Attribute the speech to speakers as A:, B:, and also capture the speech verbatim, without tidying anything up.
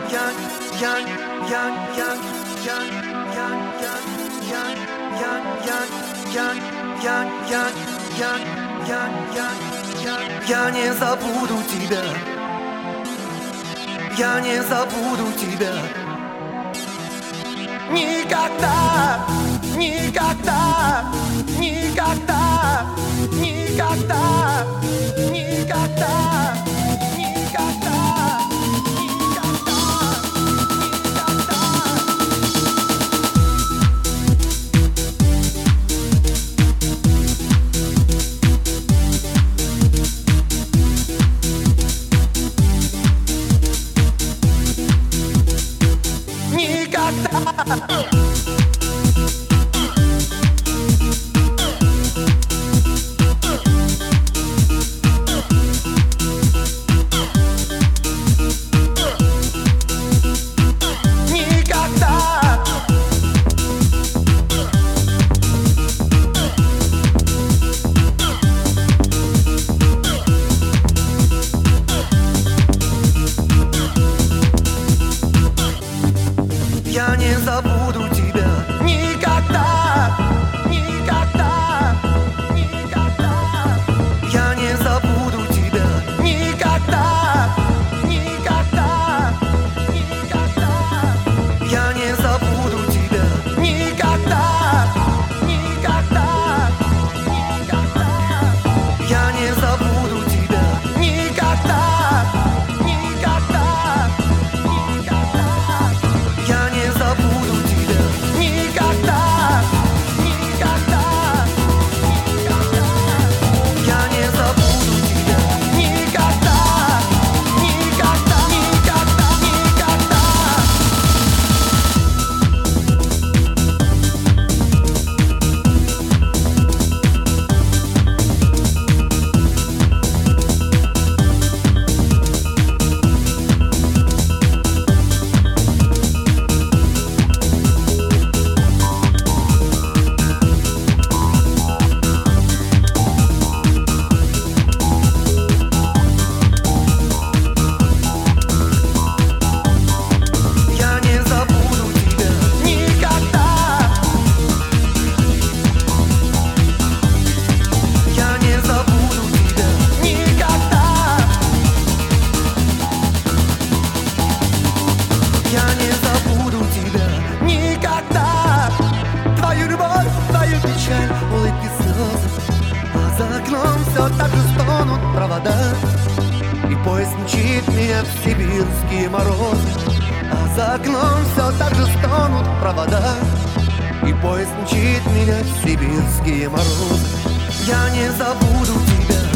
A: Я не забуду тебя, я не забуду тебя. Никогда, никогда, никогда, никогда, никогда, никогда, никогда. Я не забуду тебя. Никогда, никогда, никогда. Я не забуду тебя. Никогда, никогда, никогда. Я не забуду тебя. Никогда, никогда, никогда. Я не забуду тебя. Никогда. Я не забуду тебя никогда. Твою любовь, твою печаль, улыбки, слезы. А за окном все так же стонут провода. И поезд мчит меня в сибирские морозы. А за окном все так же стонут провода. И поезд мчит меня в сибирские морозы. Я не забуду тебя.